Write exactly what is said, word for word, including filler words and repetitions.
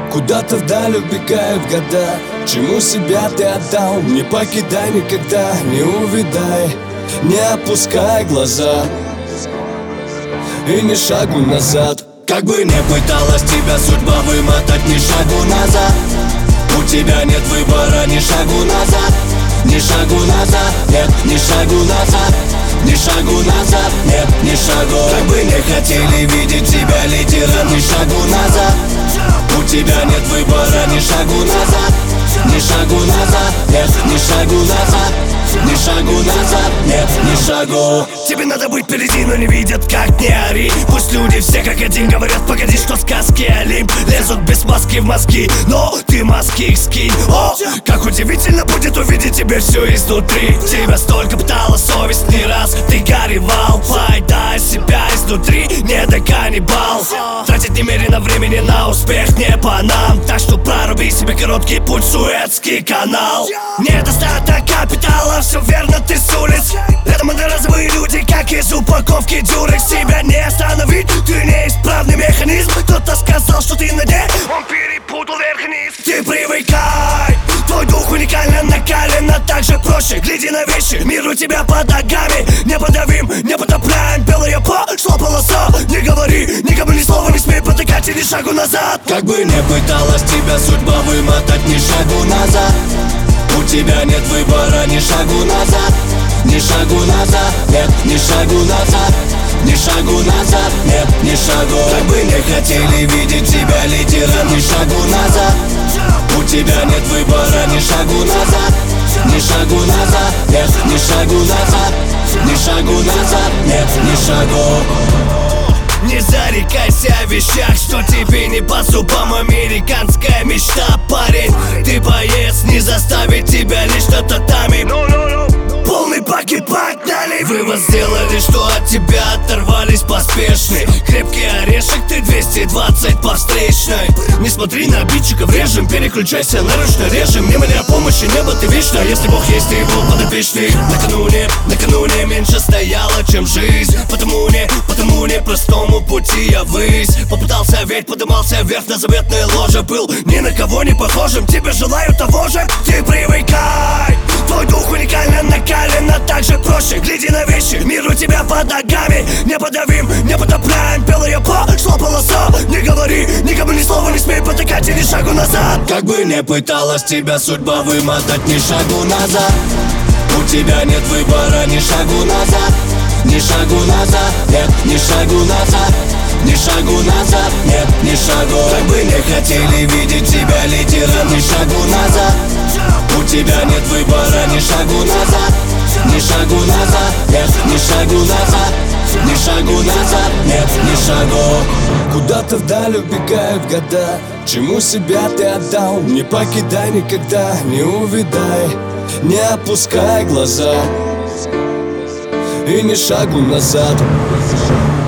Куда-то вдаль убегают года. Чему себя ты отдал? Не покидай никогда, не увидай, не опускай глаза и ни шагу назад. Как бы не пыталась тебя судьба вымотать, ни шагу назад. У тебя нет выбора, ни шагу назад, ни шагу назад, нет, ни шагу назад, ни шагу назад, нет, ни шагу. Как бы не хотели видеть тебя лидером, ни шагу назад. У тебя нет выбора, ни шагу назад, ни шагу назад, нет, ни шагу назад, ни шагу назад, нет, ни шагу. Тебе надо быть впереди, но не видят, как не ори. Пусть люди все как один говорят, погоди, что сказки Олимп лезут без маски в мозги, но ты маски их скинь. О, как удивительно будет увидеть тебе все изнутри. Тебя столько пытала совесть не раз, ты горевал, поедай себя изнутри, не до каннибал. Тратить немерено времени на успех не по нам, так что проруби себе короткий путь, Суэцкий канал. Недостаток капитала, все верно, ты с улиц. Рядом одноразовые люди, как из упаковки дюрекс. Себя не остановить, ты неисправный механизм. Кто-то сказал, что ты на дне, он перепутал верх-вниз. Ты привыкай, твой дух уникально накален, а также проще. Гляди на вещи, мир у тебя под ногами. Не подавим, не потопляем, белая пошла полоса. Не говори, никому ни слова не смей потыкать и ни шагу назад. Как бы не пыталась тебя судьба вымотать, ни шагу назад. У тебя нет выбора, ни шагу назад, ни шагу назад, нет, ни шагу назад, ни шагу назад, нет, ни шагу. Как бы не хотели видеть тебя лидером, ни шагу назад. У тебя нет выбора, ни шагу назад, ни шагу назад, нет, ни шагу назад, ни шагу назад, нет, ни шагу. Не зарекайся о вещах, что тебе не по зубам. Американская мечта, парень. Ты боец, не заставит тебя лишь что-то татами. Полный пакет погнали. Вывод сделали, что от тебя оторвались поспешные. Крепкий орешек, ты двести двадцать по встречной. Не смотри на обидчиков, режем, переключайся на ручной режим. Не моля помощи, небо ты вечно, если Бог есть, ты его подопечный. Накануне, накануне меньше стояла, чем жизнь. Потому не, потому не простому пути я ввысь. Попытался ведь, подымался вверх на заветное ложе. Был ни на кого не похожим, тебе желаю того же. Ты привыкай, твой дух уникально накален, а также проще. Гляди на вещи, мир у тебя под ногами. Не подавим, не потопляем, белая пошла полоса. Не говори, никому ни слова не смей потыкать и ни шагу назад. Как бы не пыталась тебя судьба вымотать, ни шагу назад. У тебя нет выбора, ни шагу назад, ни шагу назад, нет, ни шагу назад, ни шагу назад, нет, ни шагу. Как бы не хотели видеть тебя лидером, ни шагу назад. У тебя нет выбора, ни шагу назад, ни шагу назад, нет, ни шагу назад, ни шагу назад, нет, ни шагу. Куда-то вдаль убегают года. Чему себя ты отдал? Не покидай никогда, не увидай, не опускай глаза и ни шагу назад.